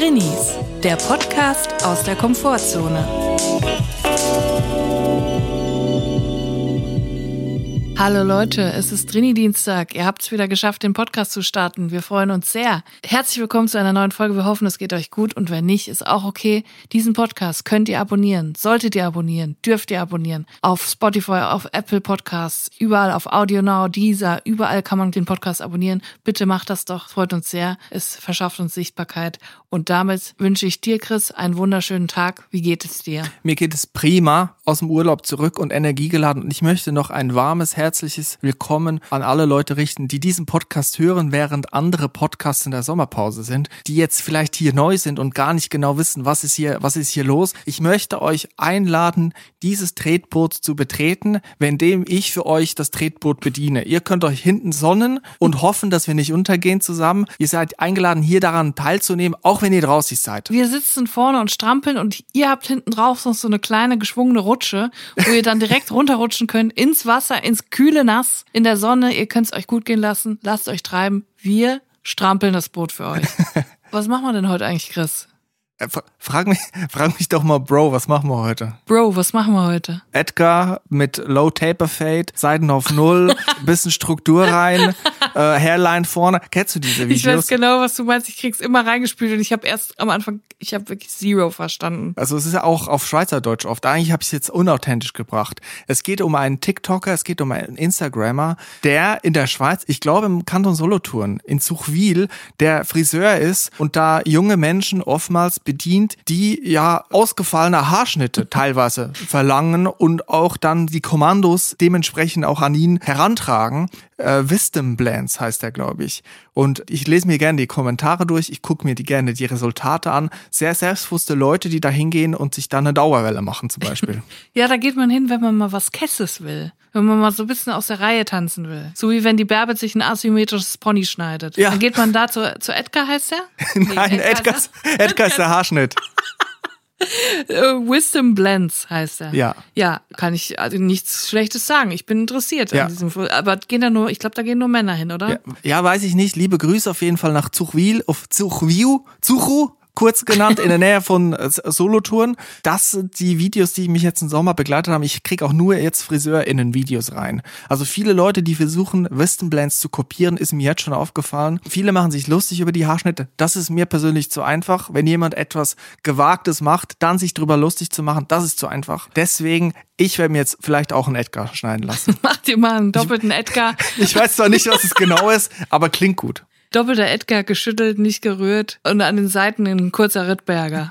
Drinis, der Podcast aus der Komfortzone. Hallo Leute, es ist Drini-Dienstag. Ihr habt es wieder geschafft, den Podcast zu starten. Wir freuen uns sehr. Herzlich willkommen zu einer neuen Folge. Wir hoffen, es geht euch gut und wenn nicht, ist auch okay. Diesen Podcast könnt ihr abonnieren, solltet ihr abonnieren, dürft ihr abonnieren. Auf Spotify, auf Apple Podcasts, überall auf AudioNow, Deezer, überall kann man den Podcast abonnieren. Bitte macht das doch, freut uns sehr. Es verschafft uns Sichtbarkeit. Und damit wünsche ich dir, Chris, einen wunderschönen Tag. Wie geht es dir? Mir geht es prima, aus dem Urlaub zurück und energiegeladen. Und ich möchte noch ein warmes, herzliches Willkommen an alle Leute richten, die diesen Podcast hören, während andere Podcasts in der Sommerpause sind, die jetzt vielleicht hier neu sind und gar nicht genau wissen, was ist hier los. Ich möchte euch einladen, dieses Tretboot zu betreten, währenddem ich für euch das Tretboot bediene. Ihr könnt euch hinten sonnen und hoffen, dass wir nicht untergehen zusammen. Ihr seid eingeladen, hier daran teilzunehmen, auch wenn ihr draußen seid. Wir sitzen vorne und strampeln und ihr habt hinten drauf noch so eine kleine geschwungene Rutsche, wo ihr dann direkt runterrutschen könnt ins Wasser, ins kühle Nass, in der Sonne. Ihr könnt es euch gut gehen lassen, lasst euch treiben. Wir strampeln das Boot für euch. Was machen wir denn heute eigentlich, Chris? Frag mich doch mal, Bro, was machen wir heute? Bro, was machen wir heute? Edgar mit Low Taper Fade, Seiten auf Null, bisschen Struktur rein, Hairline vorne. Kennst du diese Videos? Ich weiß genau, was du meinst. Ich krieg's immer reingespielt und ich habe erst am Anfang, ich habe wirklich zero verstanden. Also es ist ja auch auf Schweizerdeutsch oft. Eigentlich habe ich es jetzt unauthentisch gebracht. Es geht um einen TikToker, es geht um einen Instagrammer, der in der Schweiz, ich glaube im Kanton Solothurn, in Zuchwil, der Friseur ist und da junge Menschen oftmals bedient, die ja ausgefallene Haarschnitte teilweise verlangen und auch dann die Kommandos dementsprechend auch an ihn herantragen. Wisdom Blends heißt er, glaube ich. Und ich lese mir gerne die Kommentare durch, ich gucke mir gerne die Resultate an. Sehr selbstbewusste Leute, die da hingehen und sich dann eine Dauerwelle machen zum Beispiel. Ja, da geht man hin, wenn man mal was Kesses will. Wenn man mal so ein bisschen aus der Reihe tanzen will. So wie wenn die Bärbel sich ein asymmetrisches Pony schneidet. Ja. Dann geht man da zu Edgar, heißt der? Nein, Edgar ist der Haarschnitt. Wisdom Blends heißt er. Ja. Ja, kann ich also nichts Schlechtes sagen. Ich bin interessiert an diesem. Aber ich glaube, da gehen nur Männer hin, oder? Ja, weiß ich nicht. Liebe Grüße auf jeden Fall nach Zuchwil, Zuchu, kurz genannt, in der Nähe von Solothurn. Das sind die Videos, die mich jetzt im Sommer begleitet haben. Ich kriege auch nur jetzt FriseurInnen-Videos rein. Also viele Leute, die versuchen, Wisdom Blends zu kopieren, ist mir jetzt schon aufgefallen. Viele machen sich lustig über die Haarschnitte. Das ist mir persönlich zu einfach. Wenn jemand etwas Gewagtes macht, dann sich drüber lustig zu machen, das ist zu einfach. Deswegen, ich werde mir jetzt vielleicht auch einen Edgar schneiden lassen. Mach dir mal einen doppelten Edgar. Ich weiß zwar nicht, was es genau ist, aber klingt gut. Doppelter Edgar, geschüttelt, nicht gerührt und an den Seiten ein kurzer Rittberger.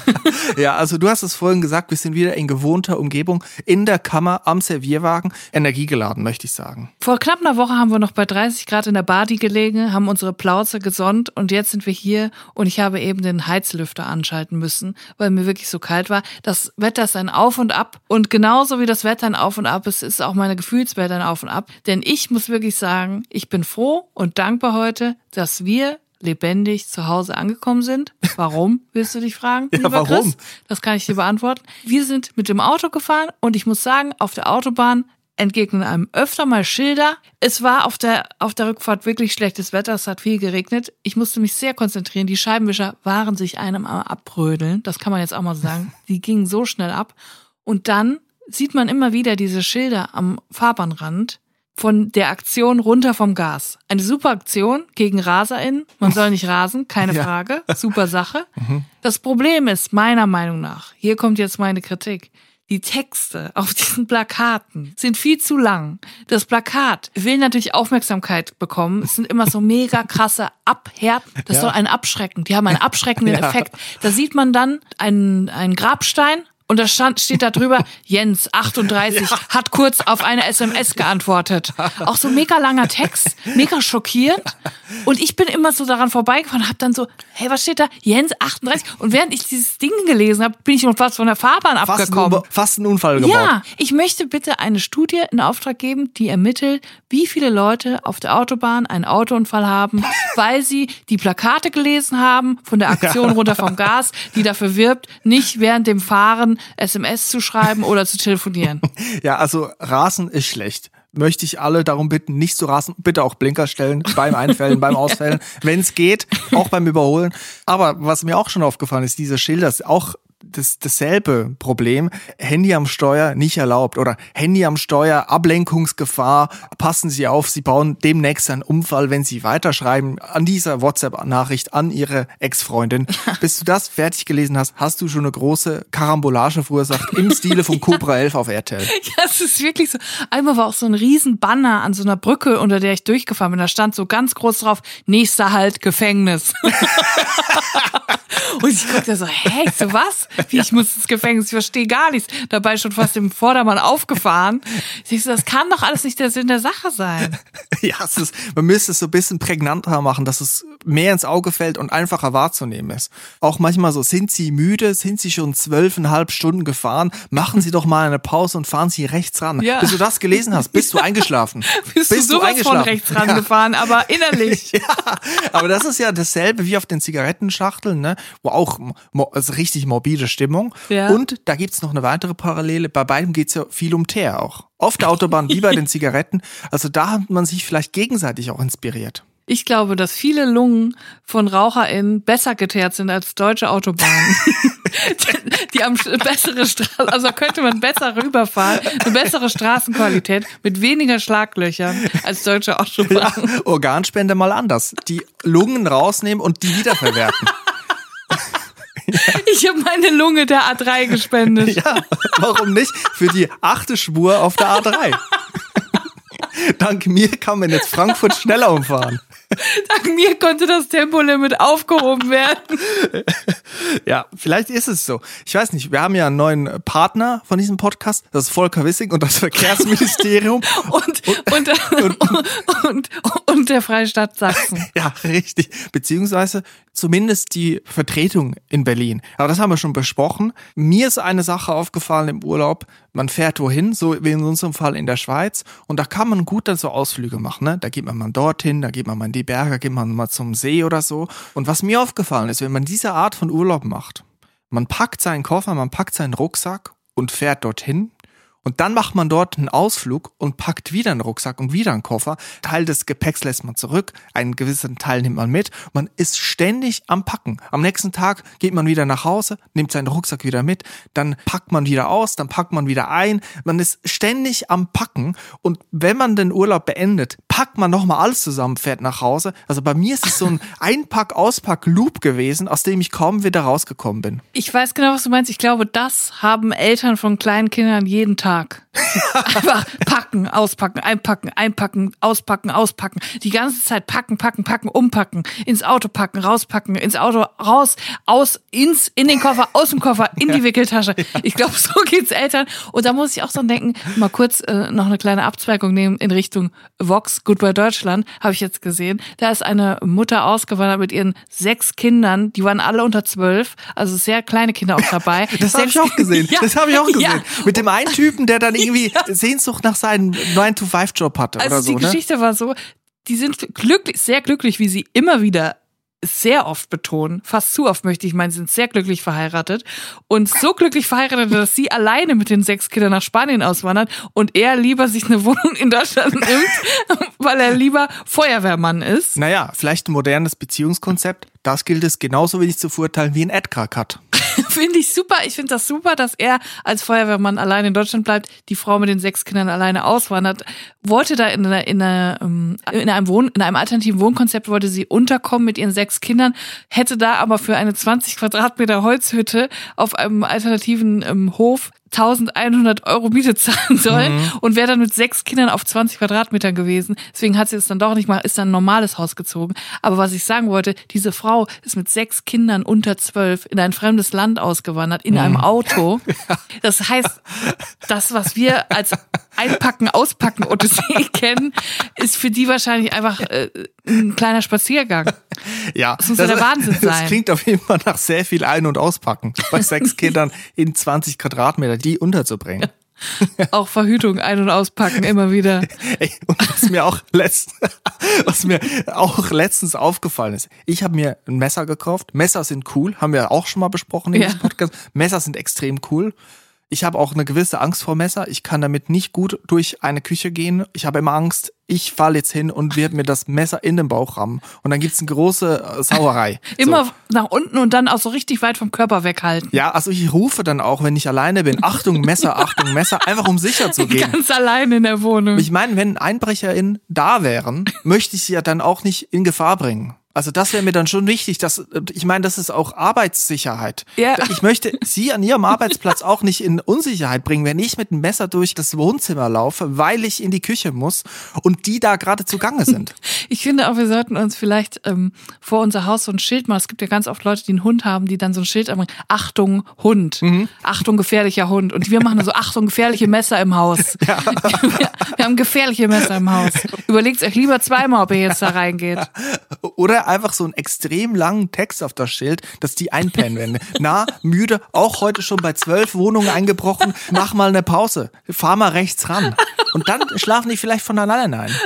Ja, also du hast es vorhin gesagt, wir sind wieder in gewohnter Umgebung, in der Kammer, am Servierwagen, energiegeladen, möchte ich sagen. Vor knapp einer Woche haben wir noch bei 30 Grad in der Badi gelegen, haben unsere Plauze gesonnt und jetzt sind wir hier und ich habe eben den Heizlüfter anschalten müssen, weil mir wirklich so kalt war. Das Wetter ist ein Auf und Ab und genauso wie das Wetter ein Auf und Ab ist, ist auch meine Gefühlswelt ein Auf und Ab. Denn ich muss wirklich sagen, ich bin froh und dankbar heute, dass wir lebendig zu Hause angekommen sind. Warum, willst du dich fragen? Ja, warum? Chris? Das kann ich dir beantworten. Wir sind mit dem Auto gefahren und ich muss sagen, auf der Autobahn entgegnen einem öfter mal Schilder. Es war auf der Rückfahrt wirklich schlechtes Wetter, es hat viel geregnet. Ich musste mich sehr konzentrieren. Die Scheibenwischer waren sich einem am Abbrödeln. Das kann man jetzt auch mal sagen. Die gingen so schnell ab. Und dann sieht man immer wieder diese Schilder am Fahrbahnrand von der Aktion runter vom Gas. Eine super Aktion gegen RaserInnen. Man soll nicht rasen, keine Frage. Super Sache. Das Problem ist, meiner Meinung nach, hier kommt jetzt meine Kritik, die Texte auf diesen Plakaten sind viel zu lang. Das Plakat will natürlich Aufmerksamkeit bekommen. Es sind immer so mega krasse Abhärten. Das soll einen abschrecken. Die haben einen abschreckenden Effekt. Da sieht man dann einen Grabstein. Und da steht da drüber, Jens, 38, hat kurz auf eine SMS geantwortet. Auch so mega langer Text, mega schockierend. Und ich bin immer so daran vorbeigefahren, hab dann so, hey, was steht da? Jens, 38. Und während ich dieses Ding gelesen habe, bin ich noch fast von der Fahrbahn abgekommen. Fast einen Unfall gebaut. Ja, ich möchte bitte eine Studie in Auftrag geben, die ermittelt, wie viele Leute auf der Autobahn einen Autounfall haben, weil sie die Plakate gelesen haben von der Aktion runter vom Gas, die dafür wirbt, nicht während dem Fahren SMS zu schreiben oder zu telefonieren. Ja, also Rasen ist schlecht. möchte ich alle darum bitten, nicht zu rasen, bitte auch Blinker stellen beim Einfällen, beim Ausfällen, wenn es geht, auch beim Überholen. Aber was mir auch schon aufgefallen ist, diese Schilder ist auch dasselbe Problem. Handy am Steuer nicht erlaubt oder Handy am Steuer, Ablenkungsgefahr, passen Sie auf, Sie bauen demnächst einen Unfall, wenn Sie weiterschreiben an dieser WhatsApp-Nachricht an Ihre Ex-Freundin. Bis du das fertig gelesen hast, hast du schon eine große Karambolage verursacht im Stile von Cobra 11 auf RTL. Ja, es ist wirklich so. Einmal war auch so ein riesen Banner an so einer Brücke, unter der ich durchgefahren bin. Da stand so ganz groß drauf, nächster Halt, Gefängnis. Und ich guckte so, hä, so was? Wie, ich muss ins Gefängnis, ich verstehe gar nichts. Dabei schon fast im Vordermann aufgefahren. Ich so, das kann doch alles nicht der Sinn der Sache sein. Ja, man müsste es so ein bisschen prägnanter machen, dass es mehr ins Auge fällt und einfacher wahrzunehmen ist. Auch manchmal so, sind Sie müde? Sind Sie schon 12,5 Stunden gefahren? Machen Sie doch mal eine Pause und fahren Sie rechts ran. Ja. Bis du das gelesen hast, bist du eingeschlagen. Bist du sowas von rechts ran gefahren, aber innerlich. Ja, aber das ist ja dasselbe wie auf den Zigarettenschachteln, ne? Wo auch also richtig morbide Stimmung. Ja. Und da gibt's noch eine weitere Parallele. Bei beidem geht's ja viel um Teer auch. Auf der Autobahn wie bei den Zigaretten. Also da hat man sich vielleicht gegenseitig auch inspiriert. Ich glaube, dass viele Lungen von RaucherInnen besser geteert sind als deutsche Autobahnen. Die haben bessere Straßen, also könnte man besser rüberfahren, eine bessere Straßenqualität mit weniger Schlaglöchern als deutsche Autobahnen. Ja, Organspende mal anders. Die Lungen rausnehmen und die wiederverwerten. Ja. Ich habe meine Lunge der A3 gespendet. Ja, warum nicht? Für die 8. Spur auf der A3. Dank mir kann man jetzt Frankfurt schneller umfahren. Dank mir konnte das Tempolimit aufgehoben werden. Ja, vielleicht ist es so. Ich weiß nicht, wir haben ja einen neuen Partner von diesem Podcast, das ist Volker Wissing und das Verkehrsministerium. und der Freistaat Sachsen. Ja, richtig. Beziehungsweise zumindest die Vertretung in Berlin. Aber das haben wir schon besprochen. Mir ist eine Sache aufgefallen im Urlaub. Man fährt wohin, so wie in unserem Fall in der Schweiz. Und da kann man gut dann so Ausflüge machen. Ne? Da geht man mal dorthin, da geht man mal in die Berge, geht man mal zum See oder so. Und was mir aufgefallen ist, wenn man diese Art von Urlaub macht, man packt seinen Koffer, man packt seinen Rucksack und fährt dorthin. Und dann macht man dort einen Ausflug und packt wieder einen Rucksack und wieder einen Koffer. Teil des Gepäcks lässt man zurück, einen gewissen Teil nimmt man mit. Man ist ständig am Packen. Am nächsten Tag geht man wieder nach Hause, nimmt seinen Rucksack wieder mit, dann packt man wieder aus, dann packt man wieder ein. Man ist ständig am Packen und wenn man den Urlaub beendet, packt man nochmal alles zusammen, fährt nach Hause. Also bei mir ist es so ein Einpack-Auspack-Loop gewesen, aus dem ich kaum wieder rausgekommen bin. Ich weiß genau, was du meinst. Ich glaube, das haben Eltern von kleinen Kindern jeden Tag. Einfach packen, auspacken, einpacken, auspacken. Die ganze Zeit packen, umpacken, ins Auto packen, rauspacken, ins Auto raus, in den Koffer, aus dem Koffer, in die Wickeltasche. Ich glaube, so geht's Eltern. Und da muss ich auch so denken, mal kurz noch eine kleine Abzweigung nehmen in Richtung Vox, Goodbye Deutschland, habe ich jetzt gesehen. Da ist eine Mutter ausgewandert mit ihren 6 Kindern, die waren alle unter 12, also sehr kleine Kinder auch dabei. Das habe ich auch gesehen. Ja. Das habe ich auch gesehen. Ja. Mit dem einen Typen, der dann irgendwie Sehnsucht nach seinem 9-to-5-Job hatte also oder so. Die Geschichte war so, die sind sehr glücklich, wie sie immer wieder sehr oft betonen, fast zu oft möchte ich meinen, sind sehr glücklich verheiratet und so glücklich verheiratet, dass sie alleine mit den 6 Kindern nach Spanien auswandert und er lieber sich eine Wohnung in Deutschland nimmt, weil er lieber Feuerwehrmann ist. Naja, vielleicht ein modernes Beziehungskonzept. Das gilt es genauso wenig zu verurteilen wie ein Edgar-Cut. Finde ich super. Ich finde das super, dass er als Feuerwehrmann allein in Deutschland bleibt, die Frau mit den 6 Kindern alleine auswandert. Wollte da in einem alternativen Wohnkonzept wollte sie unterkommen mit ihren 6 Kindern, hätte da aber für eine 20 Quadratmeter Holzhütte auf einem alternativen Hof 1.100 € Miete zahlen sollen und wäre dann mit 6 Kindern auf 20 Quadratmetern gewesen. Deswegen hat sie es dann doch nicht mal, ist dann ein normales Haus gezogen. Aber was ich sagen wollte, diese Frau ist mit 6 Kindern unter 12 in ein fremdes Land ausgewandert, in einem Auto. Das heißt, das, was wir als Einpacken, Auspacken Odyssee kennen, ist für die wahrscheinlich einfach ein kleiner Spaziergang. Ja, das muss ja der Wahnsinn sein. Das klingt auf jeden Fall nach sehr viel Ein- und Auspacken. Bei 6 Kindern in 20 Quadratmeter, die unterzubringen. Auch Verhütung ein- und auspacken, immer wieder. Ey, und was mir auch letztens aufgefallen ist, ich habe mir ein Messer gekauft. Messer sind cool, haben wir auch schon mal besprochen in diesem Podcast. Messer sind extrem cool. Ich habe auch eine gewisse Angst vor Messer. Ich kann damit nicht gut durch eine Küche gehen. Ich habe immer Angst, ich falle jetzt hin und werde mir das Messer in den Bauch rammen. Und dann gibt's eine große Sauerei. Immer so nach unten und dann auch so richtig weit vom Körper weghalten. Ja, also ich rufe dann auch, wenn ich alleine bin, Achtung Messer, einfach um sicher zu gehen. Ganz allein in der Wohnung. Ich meine, wenn EinbrecherInnen da wären, möchte ich sie ja dann auch nicht in Gefahr bringen. Also das wäre mir dann schon wichtig, ich meine, das ist auch Arbeitssicherheit. Ja. Ich möchte Sie an Ihrem Arbeitsplatz auch nicht in Unsicherheit bringen, wenn ich mit einem Messer durch das Wohnzimmer laufe, weil ich in die Küche muss und die da gerade zugange sind. Ich finde auch, wir sollten uns vielleicht vor unser Haus so ein Schild machen. Es gibt ja ganz oft Leute, die einen Hund haben, die dann so ein Schild anbringen. Achtung, Hund. Achtung, gefährlicher Hund. Und wir machen so, Achtung, gefährliche Messer im Haus. Ja. Wir haben gefährliche Messer im Haus. Überlegt euch lieber zweimal, ob ihr jetzt da reingeht. Oder einfach so einen extrem langen Text auf das Schild, dass die einpennen werden. Na, müde, auch heute schon bei 12 Wohnungen eingebrochen, mach mal eine Pause, fahr mal rechts ran. Und dann schlafen die vielleicht von alleine ein.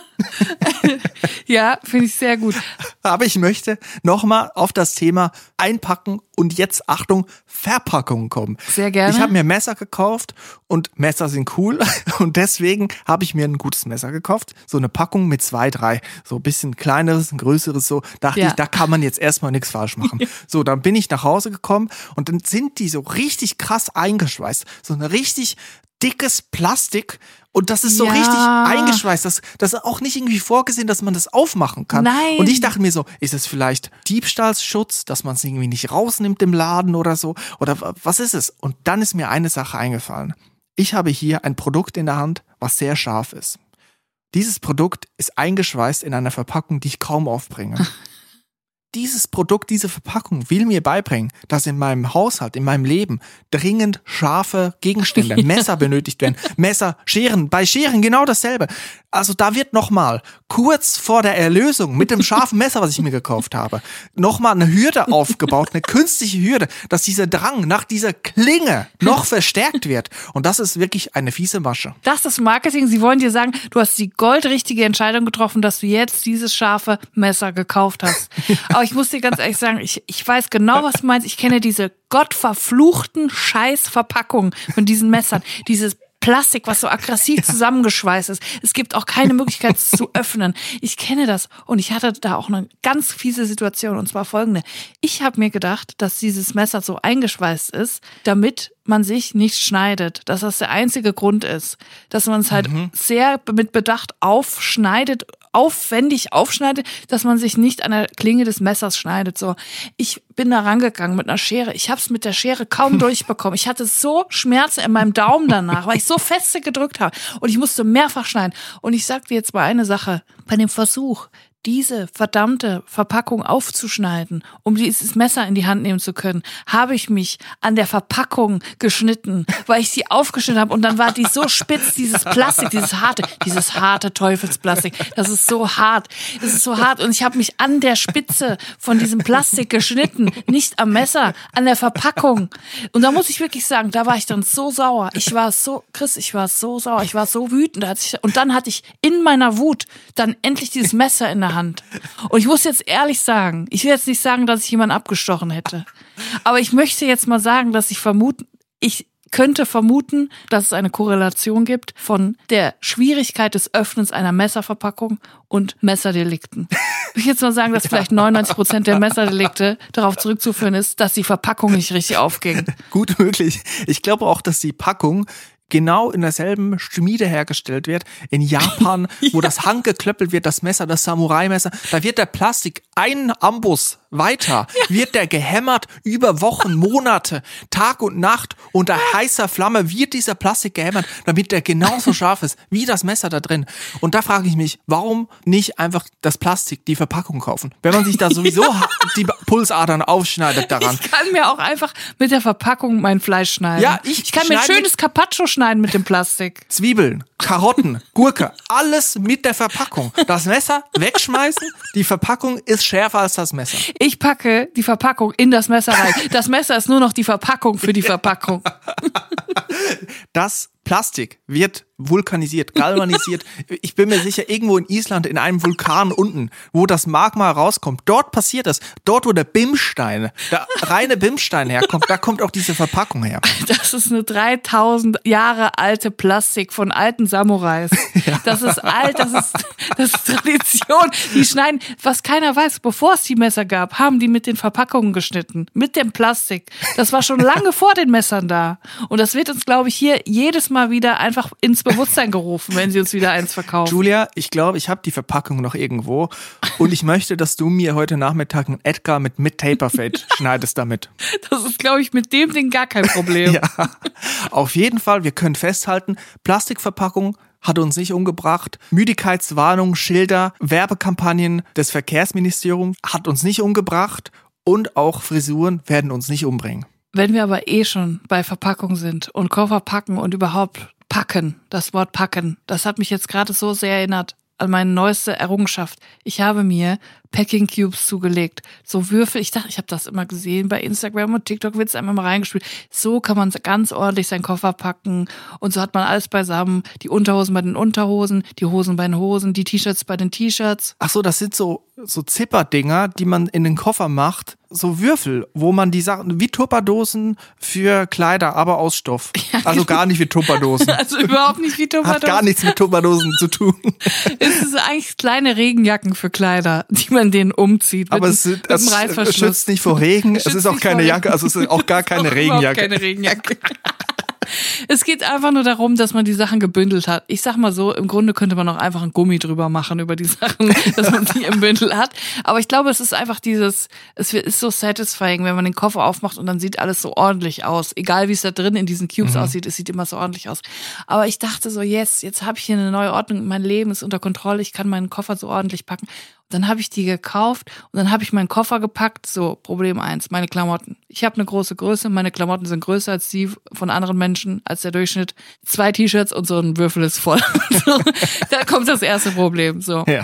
Ja, finde ich sehr gut. Aber ich möchte nochmal auf das Thema Einpacken und jetzt, Achtung, Verpackung kommen. Sehr gerne. Ich habe mir Messer gekauft und Messer sind cool und deswegen habe ich mir ein gutes Messer gekauft. So eine Packung mit 2, 3, so ein bisschen kleineres, ein größeres, so dachte ich, da kann man jetzt erstmal nichts falsch machen. So, dann bin ich nach Hause gekommen und dann sind die so richtig krass eingeschweißt. So eine richtig dickes Plastik und das ist so richtig eingeschweißt. Das ist auch nicht irgendwie vorgesehen, dass man das aufmachen kann. Nein. Und ich dachte mir so, ist es vielleicht Diebstahlsschutz, dass man es irgendwie nicht rausnimmt im Laden oder so? Oder was ist es? Und dann ist mir eine Sache eingefallen. Ich habe hier ein Produkt in der Hand, was sehr scharf ist. Dieses Produkt ist eingeschweißt in einer Verpackung, die ich kaum aufbringe. Dieses Produkt, diese Verpackung will mir beibringen, dass in meinem Haushalt, in meinem Leben dringend scharfe Gegenstände, Messer benötigt werden. Messer, Scheren, bei Scheren genau dasselbe. Also da wird nochmal kurz vor der Erlösung mit dem scharfen Messer, was ich mir gekauft habe, nochmal eine Hürde aufgebaut, eine künstliche Hürde, dass dieser Drang nach dieser Klinge noch verstärkt wird. Und das ist wirklich eine fiese Masche. Das ist Marketing. Sie wollen dir sagen, du hast die goldrichtige Entscheidung getroffen, dass du jetzt dieses scharfe Messer gekauft hast. Aber ich muss dir ganz ehrlich sagen, ich weiß genau, was du meinst. Ich kenne diese gottverfluchten Scheißverpackungen von diesen Messern. Dieses Plastik, was so aggressiv zusammengeschweißt ist. Es gibt auch keine Möglichkeit, es zu öffnen. Ich kenne das und ich hatte da auch eine ganz fiese Situation und zwar folgende. Ich habe mir gedacht, dass dieses Messer so eingeschweißt ist, damit man sich nicht schneidet, dass das der einzige Grund ist, dass man es halt sehr mit Bedacht aufwendig aufschneidet, dass man sich nicht an der Klinge des Messers schneidet. So, ich bin da rangegangen mit einer Schere. Ich habe es mit der Schere kaum durchbekommen. Ich hatte so Schmerzen in meinem Daumen danach, weil ich so feste gedrückt habe und ich musste mehrfach schneiden. Und ich sag dir jetzt mal eine Sache, bei dem Versuch, diese verdammte Verpackung aufzuschneiden, um dieses Messer in die Hand nehmen zu können, habe ich mich an der Verpackung geschnitten, weil ich sie aufgeschnitten habe und dann war die so spitz, dieses Plastik, dieses harte Teufelsplastik, das ist so hart und ich habe mich an der Spitze von diesem Plastik geschnitten, nicht am Messer, an der Verpackung und da muss ich wirklich sagen, da war ich dann so sauer, ich war so sauer, ich war so wütend und dann hatte ich in meiner Wut dann endlich dieses Messer in der Hand. Und ich muss jetzt ehrlich sagen, ich will jetzt nicht sagen, dass ich jemanden abgestochen hätte, aber ich möchte jetzt mal sagen, dass ich könnte vermuten, dass es eine Korrelation gibt von der Schwierigkeit des Öffnens einer Messerverpackung und Messerdelikten. Ich will jetzt mal sagen, dass vielleicht 99% der Messerdelikte darauf zurückzuführen ist, dass die Verpackung nicht richtig aufging. Gut möglich. Ich glaube auch, dass die Packung genau in derselben Schmiede hergestellt wird, in Japan, wo das handgeklöppelt wird, das Messer, das Samurai-Messer, da wird der Plastik ein Amboss weiter, wird der gehämmert über Wochen, Monate, Tag und Nacht, unter heißer Flamme wird dieser Plastik gehämmert, damit der genauso scharf ist, wie das Messer da drin. Und da frage ich mich, warum nicht einfach das Plastik, die Verpackung kaufen? Wenn man sich da sowieso die Pulsadern aufschneidet daran. Ich kann mir auch einfach mit der Verpackung mein Fleisch schneiden. Ja, ich kann mir ein schönes Carpaccio schneiden mit dem Plastik. Zwiebeln, Karotten, Gurke, alles mit der Verpackung. Das Messer wegschmeißen, die Verpackung ist schärfer als das Messer. Ich packe die Verpackung in das Messer rein. Das Messer ist nur noch die Verpackung für die Verpackung. Das Plastik wird vulkanisiert, galvanisiert. Ich bin mir sicher, irgendwo in Island in einem Vulkan unten, wo das Magma rauskommt, dort passiert das. Dort, wo der reine Bimstein herkommt, da kommt auch diese Verpackung her. Das ist eine 3000 Jahre alte Plastik von alten Samurais. Ja. Das ist alt, das ist Tradition. Die schneiden, was keiner weiß, bevor es die Messer gab, haben die mit den Verpackungen geschnitten. Mit dem Plastik. Das war schon lange vor den Messern da. Und das wird uns, glaube ich, hier jedes Mal wieder einfach ins Bewusstsein gerufen, wenn sie uns wieder eins verkaufen. Julia, ich glaube, ich habe die Verpackung noch irgendwo und ich möchte, dass du mir heute Nachmittag einen Edgar mit Taperfade schneidest damit. Das ist, glaube ich, mit dem Ding gar kein Problem. Ja, auf jeden Fall, wir können festhalten, Plastikverpackung hat uns nicht umgebracht. Müdigkeitswarnung, Schilder, Werbekampagnen des Verkehrsministeriums hat uns nicht umgebracht und auch Frisuren werden uns nicht umbringen. Wenn wir aber schon bei Verpackung sind und Koffer packen und überhaupt packen, das Wort packen, das hat mich jetzt gerade so sehr erinnert an meine neueste Errungenschaft. Ich habe mir Packing Cubes zugelegt. So Würfel, ich dachte, ich habe das immer gesehen bei Instagram und TikTok, wird es einmal mal reingespielt. So kann man ganz ordentlich seinen Koffer packen und so hat man alles beisammen. Die Unterhosen bei den Unterhosen, die Hosen bei den Hosen, die T-Shirts bei den T-Shirts. Ach so, das sind so Zipperdinger, die man in den Koffer macht. So Würfel, wo man die Sachen, wie Tupperdosen für Kleider, aber aus Stoff. Ja, also gar nicht wie Tupperdosen. Also überhaupt nicht wie Tupperdosen. Hat gar nichts mit Tupperdosen zu tun. Es ist eigentlich kleine Regenjacken für Kleider, die man denen umzieht. Aber es schützt nicht vor Regen. Es ist auch keine Jacke, also es ist auch gar keine Regenjacke. Keine Regenjacke. Es geht einfach nur darum, dass man die Sachen gebündelt hat. Ich sag mal so, im Grunde könnte man auch einfach ein Gummi drüber machen über die Sachen, dass man die im Bündel hat. Aber ich glaube, es ist einfach es ist so satisfying, wenn man den Koffer aufmacht und dann sieht alles so ordentlich aus. Egal wie es da drin in diesen Cubes aussieht, es sieht immer so ordentlich aus. Aber ich dachte so, jetzt habe ich hier eine neue Ordnung, mein Leben ist unter Kontrolle, ich kann meinen Koffer so ordentlich packen. Dann habe ich die gekauft und dann habe ich meinen Koffer gepackt. So, Problem 1, meine Klamotten. Ich habe eine große Größe, meine Klamotten sind größer als die von anderen Menschen, als der Durchschnitt. 2 T-Shirts und so ein Würfel ist voll. So, da kommt das erste Problem. So. Ja.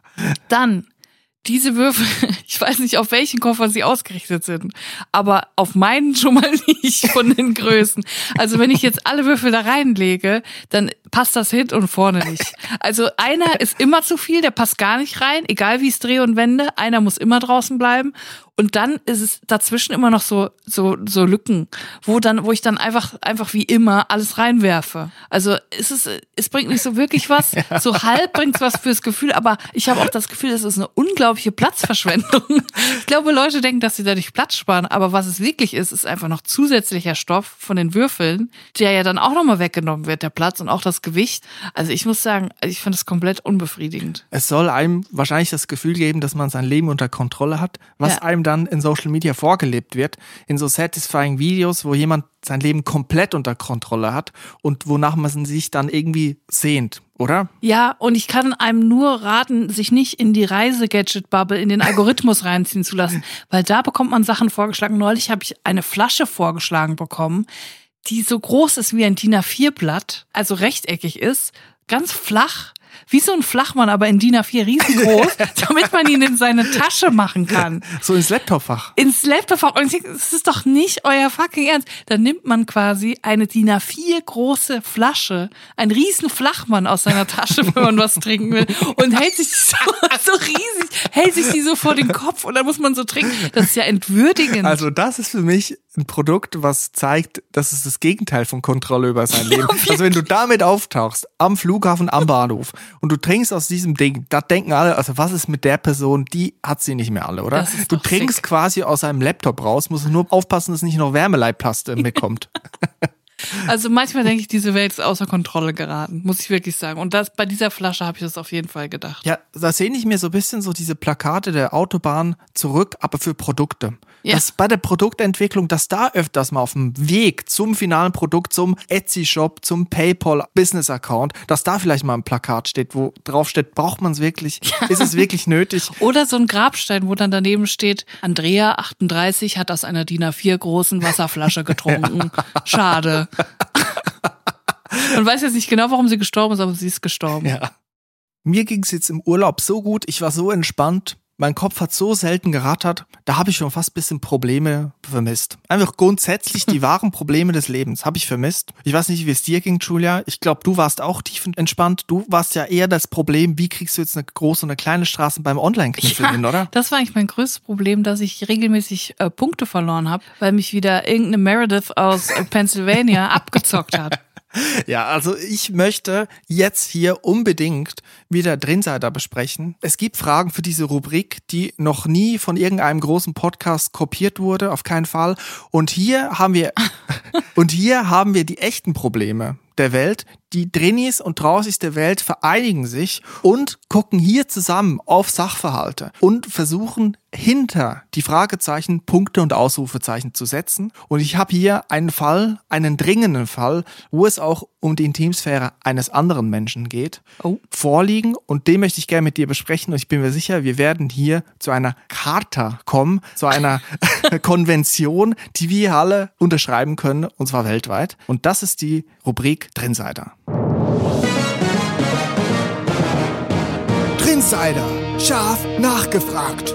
Dann diese Würfel, ich weiß nicht, auf welchen Koffer sie ausgerichtet sind, aber auf meinen schon mal nicht von den Größen. Also wenn ich jetzt alle Würfel da reinlege, dann passt das hinten und vorne nicht. Also einer ist immer zu viel, der passt gar nicht rein, egal wie ich es drehe und wende. Einer muss immer draußen bleiben. Und dann ist es dazwischen immer noch so Lücken, wo ich dann einfach wie immer alles reinwerfe. Also es bringt nicht so wirklich was. Ja. So halb bringt's was fürs Gefühl, aber ich habe auch das Gefühl, es ist eine unglaubliche Platzverschwendung. Ich glaube, Leute denken, dass sie dadurch Platz sparen, aber was es wirklich ist einfach noch zusätzlicher Stoff von den Würfeln, der ja dann auch nochmal weggenommen wird, der Platz und auch das Gewicht. Also ich muss sagen, ich finde es komplett unbefriedigend. Es soll einem wahrscheinlich das Gefühl geben, dass man sein Leben unter Kontrolle hat, was einem dann in Social Media vorgelebt wird, in so satisfying Videos, wo jemand sein Leben komplett unter Kontrolle hat und wonach man sich dann irgendwie sehnt, oder? Ja, und ich kann einem nur raten, sich nicht in die Reise-Gadget-Bubble, in den Algorithmus reinziehen zu lassen, weil da bekommt man Sachen vorgeschlagen. Neulich habe ich eine Flasche vorgeschlagen bekommen, die so groß ist wie ein DIN A4-Blatt, also rechteckig ist, ganz flach, wie so ein Flachmann, aber in DIN A4 riesengroß, damit man ihn in seine Tasche machen kann. So ins Laptopfach. Ins Laptopfach. Und ich denke, das ist doch nicht euer fucking Ernst. Dann nimmt man quasi eine DIN A4 große Flasche, ein riesen Flachmann aus seiner Tasche, wenn man was trinken will, und hält sich so riesig, hält sich die so vor den Kopf und dann muss man so trinken. Das ist ja entwürdigend. Also das ist für mich ein Produkt, was zeigt, dass es das Gegenteil von Kontrolle über sein Leben. Also wenn du damit auftauchst, am Flughafen, am Bahnhof, und du trinkst aus diesem Ding, da denken alle, also was ist mit der Person, die hat sie nicht mehr alle, oder? Du trinkst sick. Quasi aus einem Laptop raus, musst nur aufpassen, dass nicht noch Wärmeleitpaste mitkommt. Also manchmal denke ich, diese Welt ist außer Kontrolle geraten, muss ich wirklich sagen. Und bei dieser Flasche habe ich das auf jeden Fall gedacht. Ja, da sehe ich mir so ein bisschen so diese Plakate der Autobahn zurück, aber für Produkte. Ja. Dass bei der Produktentwicklung, dass da öfters mal auf dem Weg zum finalen Produkt, zum Etsy-Shop, zum PayPal-Business-Account, dass da vielleicht mal ein Plakat steht, wo drauf steht, braucht man es wirklich? Ja. Ist es wirklich nötig? Oder so ein Grabstein, wo dann daneben steht, Andrea, 38, hat aus einer DIN A4 großen Wasserflasche getrunken. Ja. Schade. Man weiß jetzt nicht genau, warum sie gestorben ist, aber sie ist gestorben. Ja. Mir ging es jetzt im Urlaub so gut, ich war so entspannt. mein Kopf hat so selten gerattert, da habe ich schon fast ein bisschen Probleme vermisst. Einfach grundsätzlich die wahren Probleme des Lebens habe ich vermisst. Ich weiß nicht, wie es dir ging, Julia. Ich glaube, du warst auch tiefenentspannt. Du warst ja eher das Problem, wie kriegst du jetzt eine große und eine kleine Straße beim Online-Kniffel hin, oder? Das war eigentlich mein größtes Problem, dass ich regelmäßig Punkte verloren habe, weil mich wieder irgendeine Meredith aus Pennsylvania abgezockt hat. Ja, also ich möchte jetzt hier unbedingt wieder Drinsider besprechen. Es gibt Fragen für diese Rubrik, die noch nie von irgendeinem großen Podcast kopiert wurde, auf keinen Fall. Und hier haben wir die echten Probleme der Welt. Die Drinis und Draußis der Welt vereinigen sich und gucken hier zusammen auf Sachverhalte und versuchen hinter die Fragezeichen Punkte und Ausrufezeichen zu setzen. Und ich habe hier einen Fall, einen dringenden Fall, wo es auch um die Intimsphäre eines anderen Menschen geht, vorliegen. Und den möchte ich gerne mit dir besprechen. Und ich bin mir sicher, wir werden hier zu einer Charta kommen, zu einer Konvention, die wir alle unterschreiben können, und zwar weltweit. Und das ist die Rubrik Drinsider. Drinsider, scharf nachgefragt.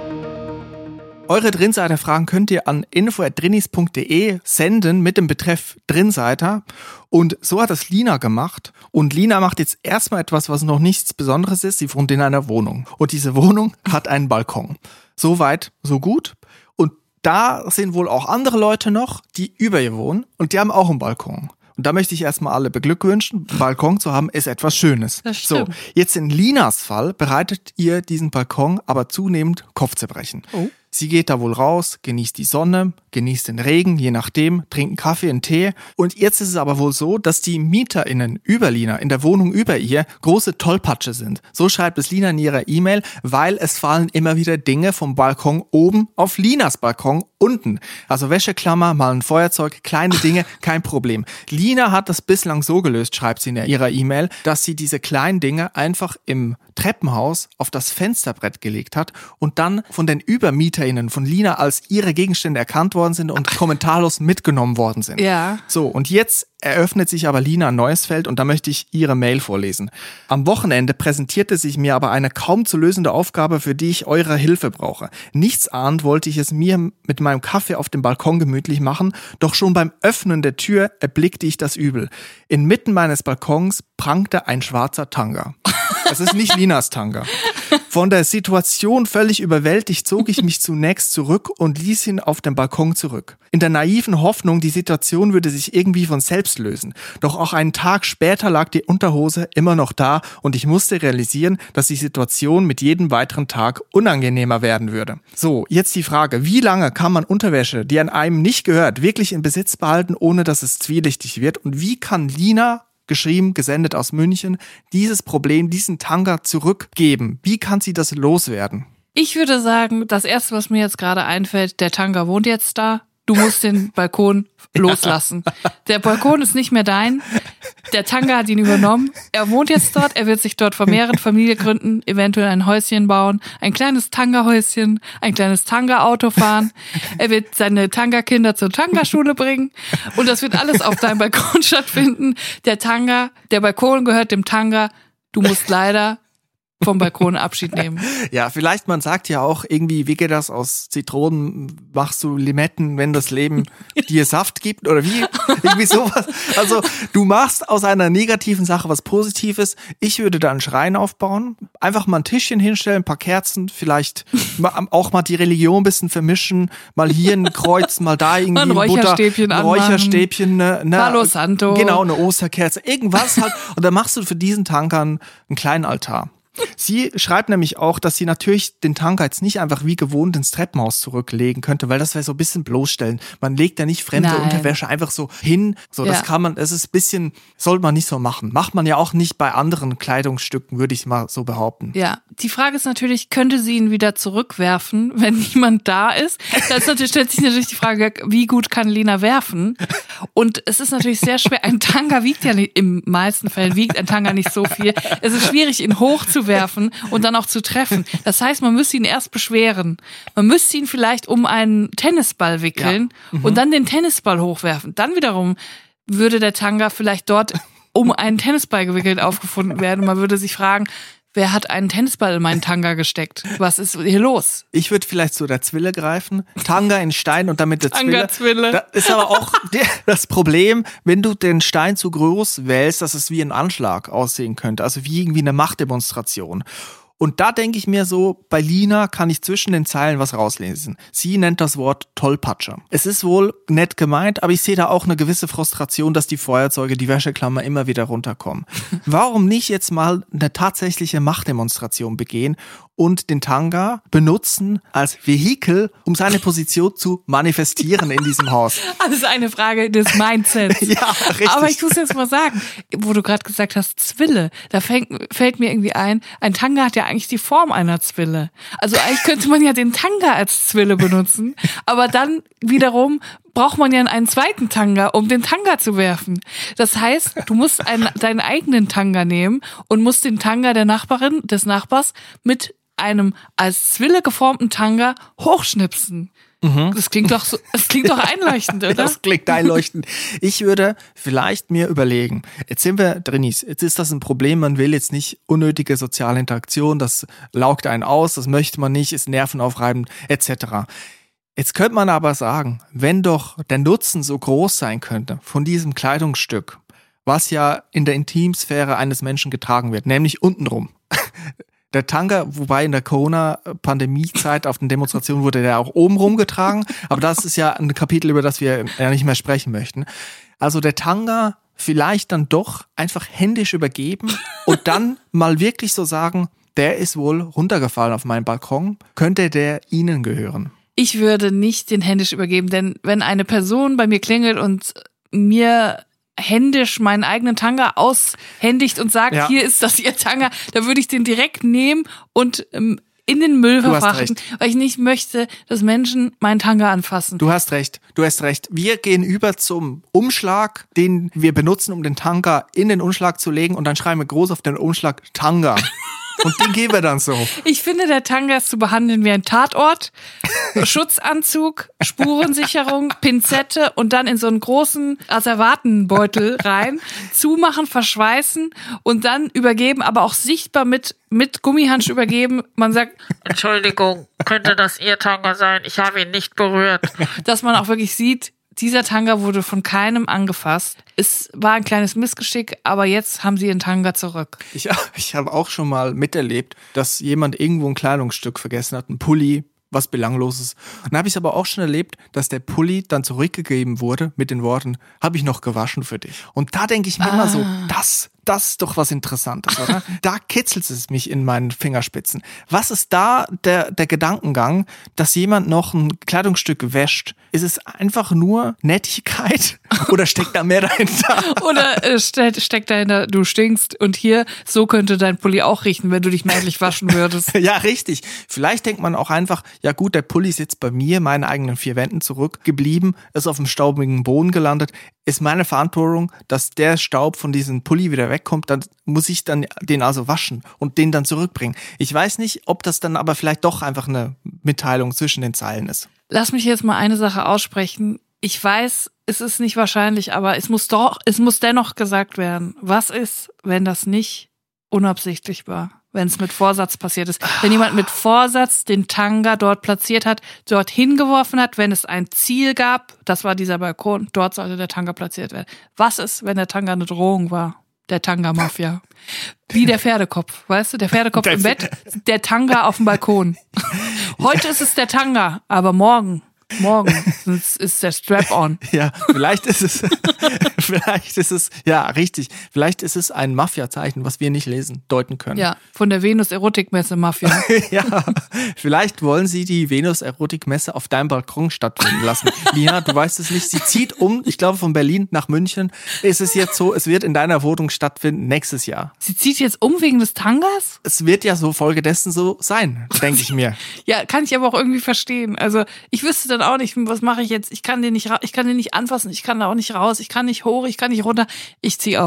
Eure Drinsider-Fragen könnt ihr an info@drinis.de senden mit dem Betreff Drinsider. Und so hat es Lina gemacht. Und Lina macht jetzt erstmal etwas, was noch nichts Besonderes ist. Sie wohnt in einer Wohnung. Und diese Wohnung hat einen Balkon. So weit, so gut. Und da sind wohl auch andere Leute noch, die über ihr wohnen. Und die haben auch einen Balkon. Und da möchte ich erstmal alle beglückwünschen. Einen Balkon zu haben ist etwas Schönes. Das stimmt. So, jetzt in Linas Fall bereitet ihr diesen Balkon aber zunehmend Kopfzerbrechen. Oh. Sie geht da wohl raus, genießt die Sonne, genießt den Regen, je nachdem, trinkt einen Kaffee, einen Tee. Und jetzt ist es aber wohl so, dass die MieterInnen über Lina, in der Wohnung über ihr, große Tollpatsche sind. So schreibt es Lina in ihrer E-Mail, weil es fallen immer wieder Dinge vom Balkon oben auf Linas Balkon unten. Also Wäscheklammer, mal ein Feuerzeug, kleine Dinge, kein Problem. Lina hat das bislang so gelöst, schreibt sie in ihrer E-Mail, dass sie diese kleinen Dinge einfach im Treppenhaus auf das Fensterbrett gelegt hat und dann von den UbermieterInnen von Lina als ihre Gegenstände erkannt worden sind und kommentarlos mitgenommen worden sind. Ja. So, und jetzt eröffnet sich aber Lina ein neues Feld und da möchte ich ihre Mail vorlesen. Am Wochenende präsentierte sich mir aber eine kaum zu lösende Aufgabe, für die ich eure Hilfe brauche. Nichtsahnd wollte ich es mir mit meinem Kaffee auf dem Balkon gemütlich machen, doch schon beim Öffnen der Tür erblickte ich das Übel. Inmitten meines Balkons prangte ein schwarzer Tanga. Es ist nicht Linas Tanga. Von der Situation völlig überwältigt zog ich mich zunächst zurück und ließ ihn auf dem Balkon zurück. In der naiven Hoffnung, die Situation würde sich irgendwie von selbst lösen. Doch auch einen Tag später lag die Unterhose immer noch da und ich musste realisieren, dass die Situation mit jedem weiteren Tag unangenehmer werden würde. So, jetzt die Frage, wie lange kann man Unterwäsche, die an einem nicht gehört, wirklich in Besitz behalten, ohne dass es zwielichtig wird? Und wie kann Lina, geschrieben, gesendet aus München, dieses Problem, diesen Tanga zurückgeben? Wie kann sie das loswerden? Ich würde sagen, das Erste, was mir jetzt gerade einfällt, der Tanga wohnt jetzt da. Du musst den Balkon loslassen. Der Balkon ist nicht mehr dein. Der Tanga hat ihn übernommen. Er wohnt jetzt dort. Er wird sich dort vermehren, Familie gründen, eventuell ein Häuschen bauen, ein kleines Tanga-Häuschen, ein kleines Tanga-Auto fahren. Er wird seine Tanga-Kinder zur Tanga-Schule bringen. Und das wird alles auf deinem Balkon stattfinden. Der Balkon gehört dem Tanga. Du musst leider vom Balkon Abschied nehmen. Ja, vielleicht, man sagt ja auch irgendwie, wie geht das, aus Zitronen machst du Limetten, wenn das Leben dir Saft gibt oder wie? Irgendwie sowas. Also du machst aus einer negativen Sache was Positives. Ich würde da einen Schrein aufbauen, einfach mal ein Tischchen hinstellen, ein paar Kerzen, vielleicht auch mal die Religion ein bisschen vermischen, mal hier ein Kreuz, mal da irgendwie ein Räucherstäbchen anmachen. Räucherstäbchen, Palo Santo. Genau, eine Osterkerze, irgendwas halt. Und dann machst du für diesen Tankern einen kleinen Altar. Sie schreibt nämlich auch, dass sie natürlich den Tanga jetzt nicht einfach wie gewohnt ins Treppenhaus zurücklegen könnte, weil das wäre so ein bisschen bloßstellen. Man legt ja nicht fremde Unterwäsche einfach so hin. So, das kann man, es ist ein bisschen, sollte man nicht so machen. Macht man ja auch nicht bei anderen Kleidungsstücken, würde ich mal so behaupten. Ja, die Frage ist natürlich, könnte sie ihn wieder zurückwerfen, wenn niemand da ist? Stellt sich natürlich die Frage, wie gut kann Lina werfen? Und es ist natürlich sehr schwer. Ein Tanga wiegt ja nicht, im meisten Fällen wiegt ein Tanga nicht so viel. Es ist schwierig, ihn hochzuwerfen und dann auch zu treffen. Das heißt, man müsste ihn erst beschweren. Man müsste ihn vielleicht um einen Tennisball wickeln und dann den Tennisball hochwerfen. Dann wiederum würde der Tanga vielleicht dort um einen Tennisball gewickelt aufgefunden werden. Und man würde sich fragen, wer hat einen Tennisball in meinen Tanga gesteckt? Was ist hier los? Ich würde vielleicht zu der Zwille greifen. Tanga in Stein und damit der Zwille. Tanga-Zwille. Da ist aber auch das Problem, wenn du den Stein zu groß wählst, dass es wie ein Anschlag aussehen könnte. Also wie irgendwie eine Machtdemonstration. Und da denke ich mir so, bei Lina kann ich zwischen den Zeilen was rauslesen. Sie nennt das Wort Tollpatscher. Es ist wohl nett gemeint, aber ich sehe da auch eine gewisse Frustration, dass die Feuerzeuge, die Wäscheklammer immer wieder runterkommen. Warum nicht jetzt mal eine tatsächliche Machtdemonstration begehen und den Tanga benutzen als Vehikel, um seine Position zu manifestieren in diesem Haus? Das ist eine Frage des Mindsets. Ja, richtig. Aber ich muss jetzt mal sagen, wo du gerade gesagt hast, Zwille, da fällt mir irgendwie ein Tanga hat ja eigentlich die Form einer Zwille. Also eigentlich könnte man ja den Tanga als Zwille benutzen, aber dann wiederum braucht man ja einen zweiten Tanga, um den Tanga zu werfen. Das heißt, du musst deinen eigenen Tanga nehmen und musst den Tanga der Nachbarin, des Nachbars mit einem als Zwille geformten Tanga hochschnipsen. Das klingt doch einleuchtend, oder? Das klingt einleuchtend. Ich würde vielleicht mir überlegen, jetzt sind wir Drinis, jetzt ist das ein Problem, man will jetzt nicht unnötige soziale Interaktion, das laugt einen aus, das möchte man nicht, ist nervenaufreibend, etc. Jetzt könnte man aber sagen, wenn doch der Nutzen so groß sein könnte von diesem Kleidungsstück, was ja in der Intimsphäre eines Menschen getragen wird, nämlich untenrum. Der Tanga, wobei in der Corona-Pandemie-Zeit auf den Demonstrationen wurde der auch oben rumgetragen, aber das ist ja ein Kapitel, über das wir ja nicht mehr sprechen möchten. Also der Tanga vielleicht dann doch einfach händisch übergeben und dann mal wirklich so sagen, der ist wohl runtergefallen auf meinen Balkon, könnte der Ihnen gehören? Ich würde nicht den händisch übergeben, denn wenn eine Person bei mir klingelt und mir händisch meinen eigenen Tanga aushändigt und sagt, ja, hier ist das Ihr Tanga, da würde ich den direkt nehmen und in den Müll verfrachten, weil ich nicht möchte, dass Menschen meinen Tanga anfassen. Du hast recht. Wir gehen über zum Umschlag, den wir benutzen, um den Tanga in den Umschlag zu legen und dann schreiben wir groß auf den Umschlag Tanga. Und den geben wir dann so. Ich finde, der Tanga ist zu behandeln wie ein Tatort. Schutzanzug, Spurensicherung, Pinzette und dann in so einen großen Asservatenbeutel rein, zumachen, verschweißen und dann übergeben, aber auch sichtbar mit Gummihandschuh übergeben. Man sagt, Entschuldigung, könnte das Ihr Tanga sein? Ich habe ihn nicht berührt. Dass man auch wirklich sieht, dieser Tanga wurde von keinem angefasst. Es war ein kleines Missgeschick, aber jetzt haben sie ihren Tanga zurück. Ich habe auch schon mal miterlebt, dass jemand irgendwo ein Kleidungsstück vergessen hat, ein Pulli, was Belangloses. Und dann habe ich aber auch schon erlebt, dass der Pulli dann zurückgegeben wurde mit den Worten, habe ich noch gewaschen für dich. Und da denke ich mir immer so, das ist doch was Interessantes, oder? Da kitzelt es mich in meinen Fingerspitzen. Was ist da der Gedankengang, dass jemand noch ein Kleidungsstück wäscht? Ist es einfach nur Nettigkeit oder steckt da mehr dahinter? Oder steckt dahinter, du stinkst und hier, so könnte dein Pulli auch riechen, wenn du dich männlich waschen würdest. Ja, richtig. Vielleicht denkt man auch einfach, ja gut, der Pulli ist jetzt bei mir, meinen eigenen 4 Wänden zurückgeblieben, ist auf dem staubigen Boden gelandet, ist meine Verantwortung, dass der Staub von diesem Pulli wieder wegkommt, dann muss ich dann den also waschen und den dann zurückbringen. Ich weiß nicht, ob das dann aber vielleicht doch einfach eine Mitteilung zwischen den Zeilen ist. Lass mich jetzt mal eine Sache aussprechen. Ich weiß, es ist nicht wahrscheinlich, aber es muss dennoch gesagt werden. Was ist, wenn das nicht unabsichtlich war? Wenn es mit Vorsatz passiert ist. Wenn jemand mit Vorsatz den Tanga dort platziert hat, dort hingeworfen hat, wenn es ein Ziel gab, das war dieser Balkon, dort sollte der Tanga platziert werden. Was ist, wenn der Tanga eine Drohung war? Der Tanga-Mafia. Wie der Pferdekopf, weißt du? Der Pferdekopf im Bett, der Tanga auf dem Balkon. Heute ist es der Tanga, aber morgen ist der Strap-on. Ja, vielleicht ist es, ja, richtig. Vielleicht ist es ein Mafia-Zeichen, was wir nicht deuten können. Ja, von der Venus-Erotikmesse Mafia. Ja, vielleicht wollen sie die Venus-Erotikmesse auf deinem Balkon stattfinden lassen. Lina, du weißt es nicht. Sie zieht ich glaube, von Berlin nach München. Ist es jetzt so, es wird in deiner Wohnung stattfinden nächstes Jahr. Sie zieht jetzt wegen des Tangas? Es wird ja so Folge dessen so sein, denke ich mir. Ja, kann ich aber auch irgendwie verstehen. Also, ich wüsste dann auch nicht, was mache ich jetzt? Ich kann den nicht anfassen, ich kann da auch nicht raus, ich kann nicht hoch, ich kann nicht runter, ich zieh aus.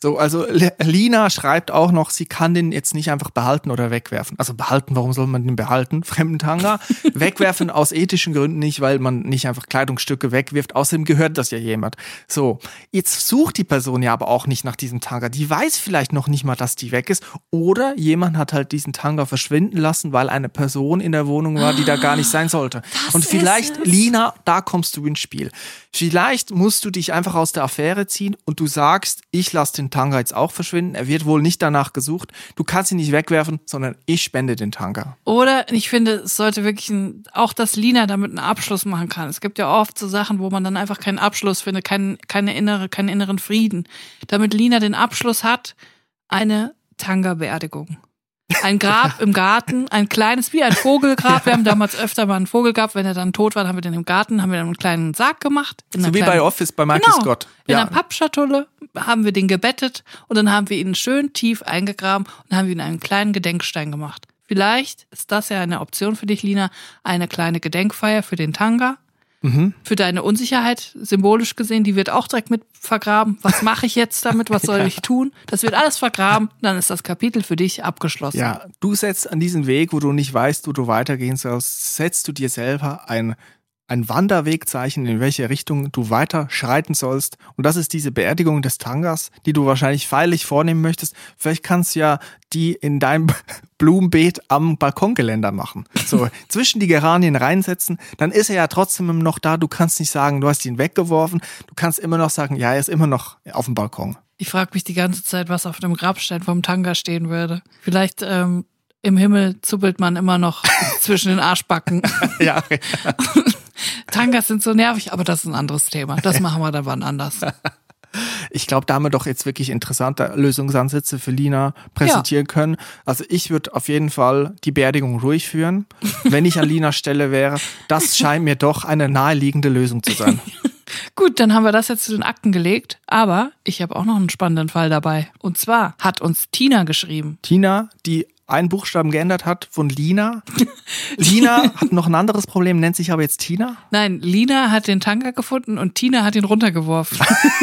So, also Lina schreibt auch noch, sie kann den jetzt nicht einfach behalten oder wegwerfen. Also behalten, warum soll man den behalten? Fremden Tanga. Wegwerfen aus ethischen Gründen nicht, weil man nicht einfach Kleidungsstücke wegwirft. Außerdem gehört das ja jemand. So, jetzt sucht die Person ja aber auch nicht nach diesem Tanga. Die weiß vielleicht noch nicht mal, dass die weg ist. Oder jemand hat halt diesen Tanga verschwinden lassen, weil eine Person in der Wohnung war, die da gar nicht sein sollte. Und vielleicht, Lina, da kommst du ins Spiel. Vielleicht musst du dich einfach aus der Affäre ziehen und du sagst, ich lasse den Tanga jetzt auch verschwinden. Er wird wohl nicht danach gesucht. Du kannst ihn nicht wegwerfen, sondern ich spende den Tanga. Oder ich finde, es sollte wirklich auch, dass Lina damit einen Abschluss machen kann. Es gibt ja oft so Sachen, wo man dann einfach keinen Abschluss findet, keinen inneren Frieden. Damit Lina den Abschluss hat, eine Tanga-Beerdigung. Ein Grab im Garten, ein kleines, wie ein Vogelgrab. Wir haben damals öfter mal einen Vogel gehabt. Wenn er dann tot war, haben wir den im Garten, haben wir dann einen kleinen Sarg gemacht. So wie bei Office, bei Michael Scott. In einer Pappschatulle haben wir den gebettet und dann haben wir ihn schön tief eingegraben und haben wir ihn einen kleinen Gedenkstein gemacht. Vielleicht ist das ja eine Option für dich, Lina, eine kleine Gedenkfeier für den Tanga. Für deine Unsicherheit, symbolisch gesehen, die wird auch direkt mit vergraben. Was mache ich jetzt damit? Was soll ich tun? Das wird alles vergraben. Dann ist das Kapitel für dich abgeschlossen. Ja, du setzt an diesen Weg, wo du nicht weißt, wo du weitergehen sollst, setzt du dir selber ein Wanderwegzeichen, in welche Richtung du weiter schreiten sollst. Und das ist diese Beerdigung des Tangas, die du wahrscheinlich feierlich vornehmen möchtest. Vielleicht kannst du ja die in deinem Blumenbeet am Balkongeländer machen. So, zwischen die Geranien reinsetzen, dann ist er ja trotzdem noch da. Du kannst nicht sagen, du hast ihn weggeworfen. Du kannst immer noch sagen, ja, er ist immer noch auf dem Balkon. Ich frage mich die ganze Zeit, was auf dem Grabstein vom Tanga stehen würde. Vielleicht im Himmel zuppelt man immer noch zwischen den Arschbacken. Ja. Tangas sind so nervig, aber das ist ein anderes Thema. Das machen wir dann wann anders. Ich glaube, da haben wir doch jetzt wirklich interessante Lösungsansätze für Lina präsentieren können. Also ich würde auf jeden Fall die Beerdigung ruhig führen, wenn ich an Linas Stelle wäre. Das scheint mir doch eine naheliegende Lösung zu sein. Gut, dann haben wir das jetzt zu den Akten gelegt. Aber ich habe auch noch einen spannenden Fall dabei. Und zwar hat uns Tina geschrieben. Tina, die einen Buchstaben geändert hat von Lina. Lina hat noch ein anderes Problem, nennt sich aber jetzt Tina. Nein, Lina hat den Tanga gefunden und Tina hat ihn runtergeworfen.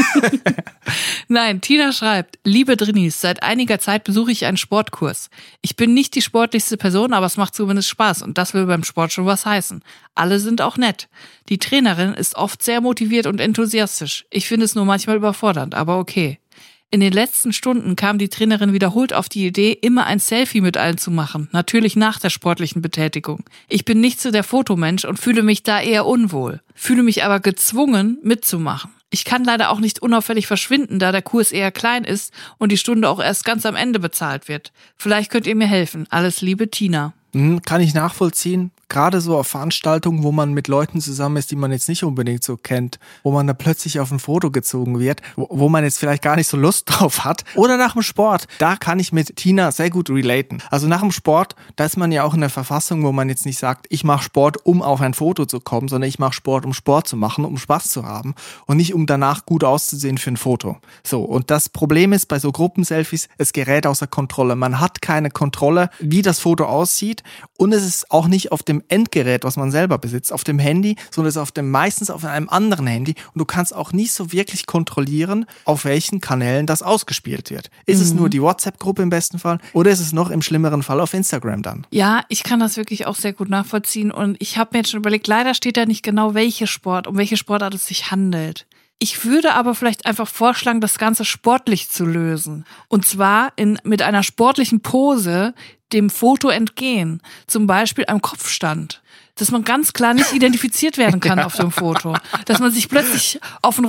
Nein, Tina schreibt, liebe Drinis, seit einiger Zeit besuche ich einen Sportkurs. Ich bin nicht die sportlichste Person, aber es macht zumindest Spaß und das will beim Sport schon was heißen. Alle sind auch nett. Die Trainerin ist oft sehr motiviert und enthusiastisch. Ich finde es nur manchmal überfordernd, aber okay. In den letzten Stunden kam die Trainerin wiederholt auf die Idee, immer ein Selfie mit allen zu machen, natürlich nach der sportlichen Betätigung. Ich bin nicht so der Fotomensch und fühle mich da eher unwohl, fühle mich aber gezwungen, mitzumachen. Ich kann leider auch nicht unauffällig verschwinden, da der Kurs eher klein ist und die Stunde auch erst ganz am Ende bezahlt wird. Vielleicht könnt ihr mir helfen. Alles Liebe, Tina. Kann ich nachvollziehen. Gerade so auf Veranstaltungen, wo man mit Leuten zusammen ist, die man jetzt nicht unbedingt so kennt, wo man da plötzlich auf ein Foto gezogen wird, wo man jetzt vielleicht gar nicht so Lust drauf hat. Oder nach dem Sport, da kann ich mit Tina sehr gut relaten. Also nach dem Sport, da ist man ja auch in der Verfassung, wo man jetzt nicht sagt, ich mache Sport, um auf ein Foto zu kommen, sondern ich mache Sport, um Sport zu machen, um Spaß zu haben und nicht um danach gut auszusehen für ein Foto. So, und das Problem ist bei so Gruppenselfies, es gerät außer Kontrolle. Man hat keine Kontrolle, wie das Foto aussieht und es ist auch nicht auf dem Endgerät, was man selber besitzt, auf dem Handy, sondern es ist meistens auf einem anderen Handy und du kannst auch nicht so wirklich kontrollieren, auf welchen Kanälen das ausgespielt wird. Ist es nur die WhatsApp-Gruppe im besten Fall oder ist es noch im schlimmeren Fall auf Instagram dann? Ja, ich kann das wirklich auch sehr gut nachvollziehen und ich habe mir jetzt schon überlegt, leider steht da nicht genau, um welche Sportart es sich handelt. Ich würde aber vielleicht einfach vorschlagen, das Ganze sportlich zu lösen. Und zwar mit einer sportlichen Pose dem Foto entgehen. Zum Beispiel am Kopfstand. Dass man ganz klar nicht identifiziert werden kann auf dem Foto. Dass man sich plötzlich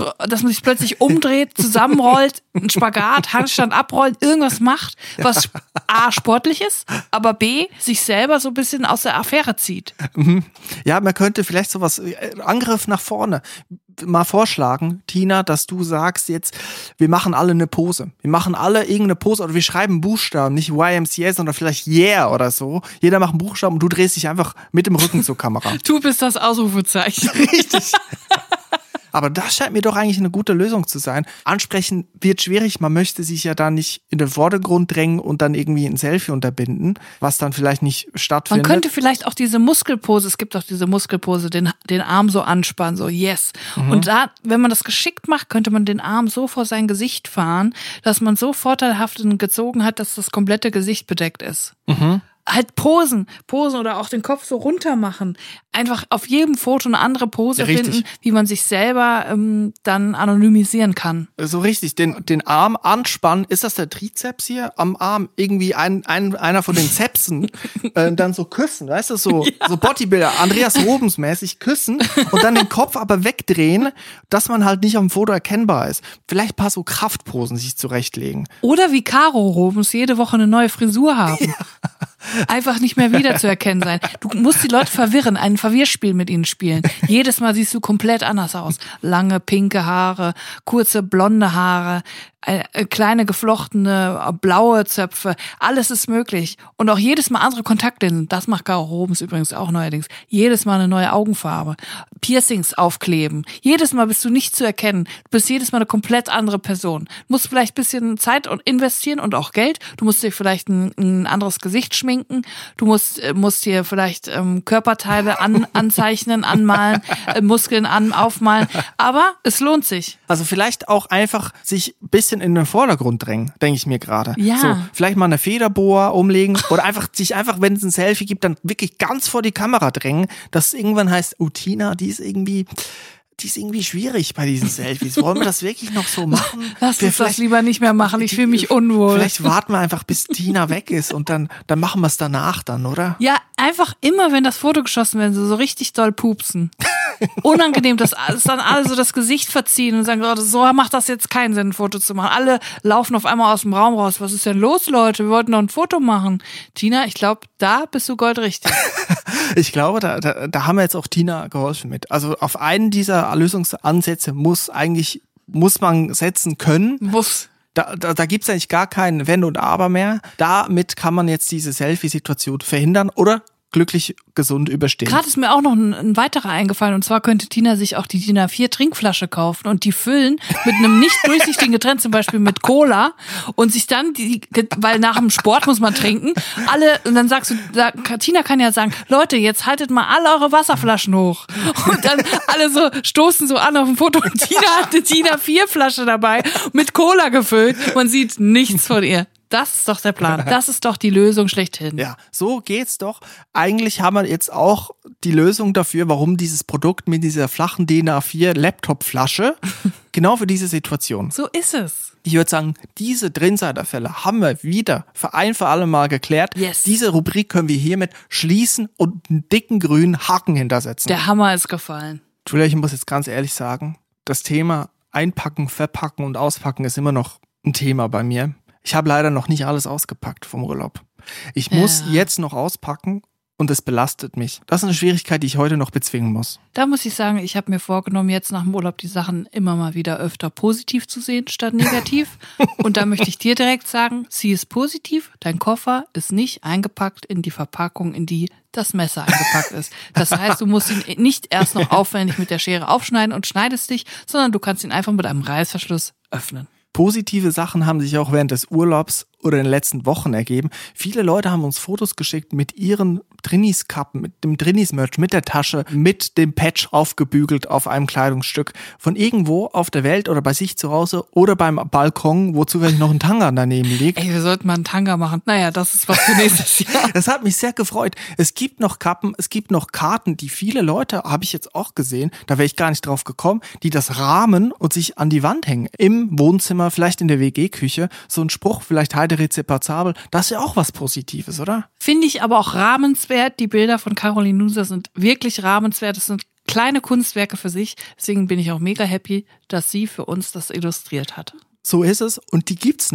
umdreht, zusammenrollt, einen Spagat, Handstand abrollt, irgendwas macht, was A, sportlich ist, aber B, sich selber so ein bisschen aus der Affäre zieht. Ja, man könnte vielleicht sowas, Angriff nach vorne, mal vorschlagen, Tina, dass du sagst jetzt, wir machen alle eine Pose. Wir machen alle irgendeine Pose oder wir schreiben Buchstaben, nicht YMCA, sondern vielleicht Yeah oder so. Jeder macht einen Buchstaben und du drehst dich einfach mit dem Rücken zur Kamera. Du bist das Ausrufezeichen. Richtig. Aber das scheint mir doch eigentlich eine gute Lösung zu sein. Ansprechen wird schwierig, man möchte sich ja da nicht in den Vordergrund drängen und dann irgendwie ein Selfie unterbinden, was dann vielleicht nicht stattfindet. Man könnte vielleicht auch diese Muskelpose, es gibt auch diese Muskelpose, den Arm so anspannen, so yes. Und da, wenn man das geschickt macht, könnte man den Arm so vor sein Gesicht fahren, dass man so vorteilhaft gezogen hat, dass das komplette Gesicht bedeckt ist. Halt Posen oder auch den Kopf so runter machen. Einfach auf jedem Foto eine andere Pose finden, wie man sich selber dann anonymisieren kann. So richtig, den Arm anspannen. Ist das der Trizeps hier am Arm? Irgendwie einer von den Zepsen dann so küssen, weißt du? So Bodybuilder, Andreas Robens mäßig küssen und dann den Kopf aber wegdrehen, dass man halt nicht am Foto erkennbar ist. Vielleicht ein paar so Kraftposen sich zurechtlegen. Oder wie Caro Robens jede Woche eine neue Frisur haben. Ja. Einfach nicht mehr wiederzuerkennen sein. Du musst die Leute verwirren, ein Verwirrspiel mit ihnen spielen. Jedes Mal siehst du komplett anders aus. Lange pinke Haare, kurze blonde Haare, kleine geflochtene blaue Zöpfe. Alles ist möglich. Und auch jedes Mal andere Kontaktlinsen. Das macht Caro Robens übrigens auch neuerdings. Jedes Mal eine neue Augenfarbe. Piercings aufkleben. Jedes Mal bist du nicht zu erkennen. Du bist jedes Mal eine komplett andere Person. Du musst vielleicht ein bisschen Zeit investieren und auch Geld. Du musst dir vielleicht ein anderes Gesicht schminken. Du musst dir vielleicht Körperteile anzeichnen, anmalen, Muskeln aufmalen. Aber es lohnt sich. Also vielleicht auch einfach sich ein bisschen in den Vordergrund drängen, denke ich mir gerade. Ja. So, vielleicht mal eine Federboa umlegen oder einfach, wenn es ein Selfie gibt, dann wirklich ganz vor die Kamera drängen, dass es irgendwann heißt, oh Tina, die ist irgendwie schwierig bei diesen Selfies. Wollen wir das wirklich noch so machen? Lass uns das lieber nicht mehr machen. Ich fühle mich unwohl. Vielleicht warten wir einfach, bis Tina weg ist und dann machen wir es danach dann, oder? Ja, einfach immer, wenn das Foto geschossen wird, so richtig doll pupsen. Unangenehm, dass dann alle so das Gesicht verziehen und sagen, oh, so macht das jetzt keinen Sinn, ein Foto zu machen. Alle laufen auf einmal aus dem Raum raus. Was ist denn los, Leute? Wir wollten doch ein Foto machen. Tina, ich glaube, da bist du goldrichtig. Ich glaube, da haben wir jetzt auch Tina geholfen mit. Also auf einen dieser Lösungsansätze muss man setzen können. Da gibt's eigentlich gar kein Wenn und Aber mehr. Damit kann man jetzt diese Selfie-Situation verhindern oder glücklich, gesund überstehen. Gerade ist mir auch noch ein weiterer eingefallen, und zwar könnte Tina sich auch die DIN A4 Trinkflasche kaufen und die füllen mit einem nicht durchsichtigen Getränk, zum Beispiel mit Cola, und sich dann weil nach dem Sport muss man trinken, und dann Tina kann ja sagen, Leute, jetzt haltet mal alle eure Wasserflaschen hoch. Und dann alle so stoßen so an auf dem Foto und Tina hat eine DIN A4 Flasche dabei mit Cola gefüllt. Man sieht nichts von ihr. Das ist doch der Plan. Das ist doch die Lösung schlechthin. Ja, so geht's doch. Eigentlich haben wir jetzt auch die Lösung dafür, warum dieses Produkt mit dieser flachen DIN A4 Laptopflasche genau für diese Situation. So ist es. Ich würde sagen, diese Drinsider-Fälle haben wir wieder für ein für alle Mal geklärt. Yes. Diese Rubrik können wir hiermit schließen und einen dicken grünen Haken hintersetzen. Der Hammer ist gefallen. Julia, ich muss jetzt ganz ehrlich sagen, das Thema Einpacken, Verpacken und Auspacken ist immer noch ein Thema bei mir. Ich habe leider noch nicht alles ausgepackt vom Urlaub. Ich muss jetzt noch auspacken und es belastet mich. Das ist eine Schwierigkeit, die ich heute noch bezwingen muss. Da muss ich sagen, ich habe mir vorgenommen, jetzt nach dem Urlaub die Sachen immer mal wieder öfter positiv zu sehen, statt negativ. Und da möchte ich dir direkt sagen, sieh es positiv, dein Koffer ist nicht eingepackt in die Verpackung, in die das Messer eingepackt ist. Das heißt, du musst ihn nicht erst noch aufwendig mit der Schere aufschneiden und schneidest dich, sondern du kannst ihn einfach mit einem Reißverschluss öffnen. Positive Sachen haben sich auch während des Urlaubs oder in den letzten Wochen ergeben. Viele Leute haben uns Fotos geschickt mit ihren Drinnies-Kappen, mit dem Drinnies-Merch, mit der Tasche, mit dem Patch aufgebügelt auf einem Kleidungsstück von irgendwo auf der Welt oder bei sich zu Hause oder beim Balkon, wo zufällig noch ein Tanga daneben liegt. Ey, wir sollten mal einen Tanga machen. Naja, das ist was für nächstes Jahr. Das hat mich sehr gefreut. Es gibt noch Kappen, es gibt noch Karten, die viele Leute, habe ich jetzt auch gesehen, da wäre ich gar nicht drauf gekommen, die das rahmen und sich an die Wand hängen. Im Wohnzimmer, vielleicht in der WG-Küche. So ein Spruch, vielleicht heide rezepazabel. Das ist ja auch was Positives, oder? Finde ich aber auch rahmenswert. Die Bilder von Caroline Nuser sind wirklich rahmenswert. Das sind kleine Kunstwerke für sich. Deswegen bin ich auch mega happy, dass sie für uns das illustriert hat. So ist es. Und die gibt's noch.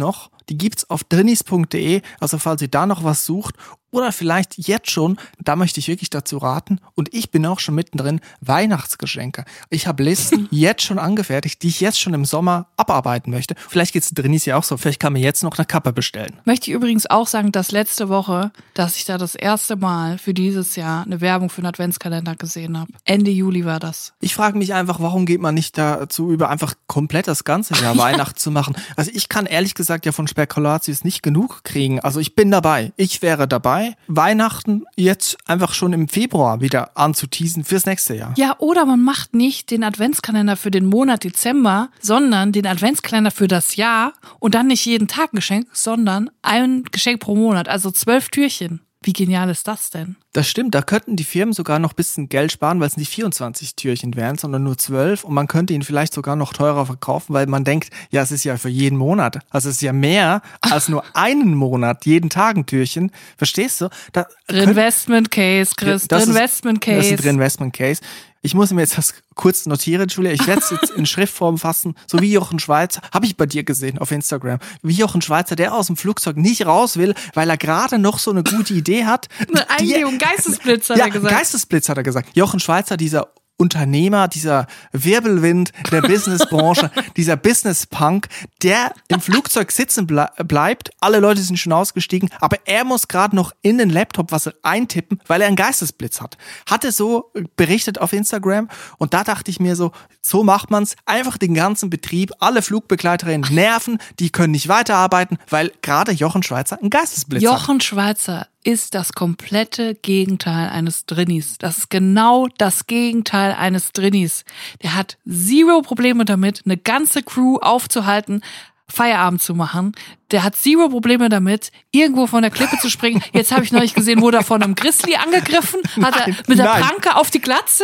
Die gibt's auf drinnies.de, also falls ihr da noch was sucht oder vielleicht jetzt schon, da möchte ich wirklich dazu raten und ich bin auch schon mittendrin, Weihnachtsgeschenke. Ich habe Listen jetzt schon angefertigt, die ich jetzt schon im Sommer abarbeiten möchte. Vielleicht geht's Drinnies ja auch so, vielleicht kann man jetzt noch eine Kappe bestellen. Möchte ich übrigens auch sagen, dass letzte Woche, dass ich da das erste Mal für dieses Jahr eine Werbung für einen Adventskalender gesehen habe. Ende Juli war das. Ich frage mich einfach, warum geht man nicht dazu über, einfach komplett das ganze Jahr Weihnachten zu machen? Also ich kann ehrlich gesagt ja von Spekulatius nicht genug kriegen. Also ich bin dabei. Ich wäre dabei, Weihnachten jetzt einfach schon im Februar wieder anzuteasen fürs nächste Jahr. Ja, oder man macht nicht den Adventskalender für den Monat Dezember, sondern den Adventskalender für das Jahr und dann nicht jeden Tag ein Geschenk, sondern ein Geschenk pro Monat, also 12 Türchen. Wie genial ist das denn? Das stimmt, da könnten die Firmen sogar noch ein bisschen Geld sparen, weil es nicht 24 Türchen wären, sondern nur 12 und man könnte ihn vielleicht sogar noch teurer verkaufen, weil man denkt, ja, es ist ja für jeden Monat. Also es ist ja mehr als nur einen Monat, jeden Tag ein Türchen. Verstehst du? Investment Case, Chris, Investment Case. Das ist ein Investment Case. Ich muss mir jetzt das kurz notieren, Julia. Ich werde es jetzt in Schriftform fassen, so wie Jochen Schweizer, habe ich bei dir gesehen auf Instagram, wie Jochen Schweizer, der aus dem Flugzeug nicht raus will, weil er gerade noch so eine gute Idee hat. Eine Eingebung, Geistesblitz hat er gesagt. Geistesblitz hat er gesagt. Jochen Schweizer, dieser Unternehmer, dieser Wirbelwind der Businessbranche, dieser Business-Punk, der im Flugzeug sitzen bleibt. Alle Leute sind schon ausgestiegen, aber er muss gerade noch in den Laptop was eintippen, weil er einen Geistesblitz hat. Hat er so berichtet auf Instagram und da dachte ich mir so macht man's. Einfach den ganzen Betrieb, alle Flugbegleiterinnen nerven, die können nicht weiterarbeiten, weil gerade Jochen Schweizer einen Geistesblitz hat. Jochen Schweizer ist das komplette Gegenteil eines Drinnies. Das ist genau das Gegenteil eines Drinnies. Der hat 0 Probleme damit, eine ganze Crew aufzuhalten, Feierabend zu machen. Der hat 0 Probleme damit, irgendwo von der Klippe zu springen. Jetzt habe ich neulich gesehen, wurde er von einem Grizzly angegriffen, hat er mit der Pranke auf die Glatze,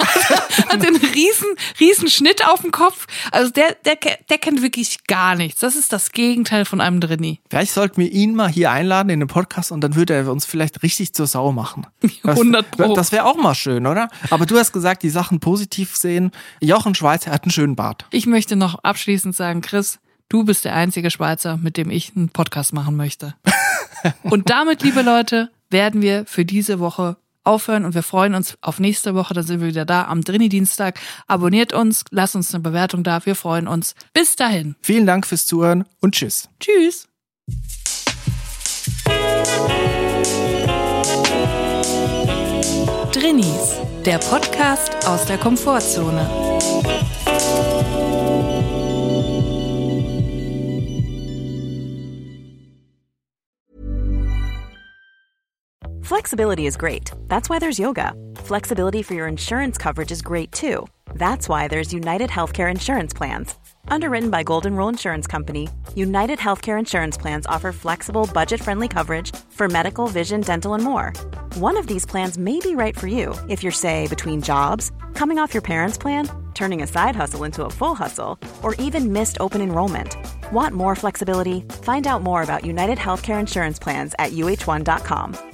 hat einen riesen Schnitt auf dem Kopf. Also der kennt wirklich gar nichts. Das ist das Gegenteil von einem Drinni. Vielleicht sollten wir ihn mal hier einladen in den Podcast und dann würde er uns vielleicht richtig zur Sau machen. 100%. Das wäre auch mal schön, oder? Aber du hast gesagt, die Sachen positiv sehen. Jochen Schweizer hat einen schönen Bart. Ich möchte noch abschließend sagen, Chris, du bist der einzige Schweizer, mit dem ich einen Podcast machen möchte. Und damit, liebe Leute, werden wir für diese Woche aufhören und wir freuen uns auf nächste Woche. Dann sind wir wieder da am Drinni-Dienstag. Abonniert uns, lasst uns eine Bewertung da. Wir freuen uns. Bis dahin. Vielen Dank fürs Zuhören und tschüss. Tschüss. Drinnies, der Podcast aus der Komfortzone. Flexibility is great. That's why there's yoga. Flexibility for your insurance coverage is great too. That's why there's United Healthcare Insurance Plans. Underwritten by Golden Rule Insurance Company, United Healthcare Insurance Plans offer flexible, budget-friendly coverage for medical, vision, dental, and more. One of these plans may be right for you if you're, say, between jobs, coming off your parents' plan, turning a side hustle into a full hustle, or even missed open enrollment. Want more flexibility? Find out more about United Healthcare Insurance Plans at uh1.com.